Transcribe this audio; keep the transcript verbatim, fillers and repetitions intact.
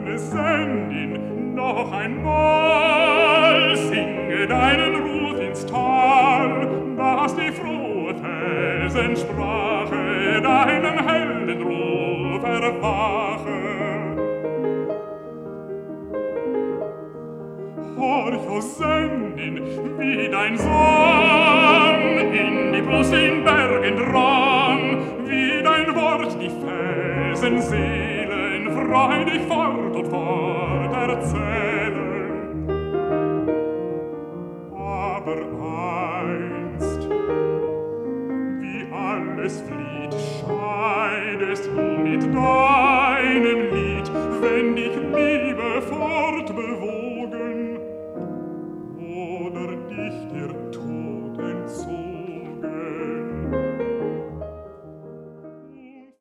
schöne Sendin, noch einmal singe deinen Ruf ins Tal, dass die frohe Felsensprache deinen Heldenruf erwache. Horch, o Sendin, wie dein Sohn in die Brust in Bergen drang, wie dein Wort die Felsenseelen freudig fort und fort erzählen. Aber einst, wie alles flieht, scheidest du mit deinem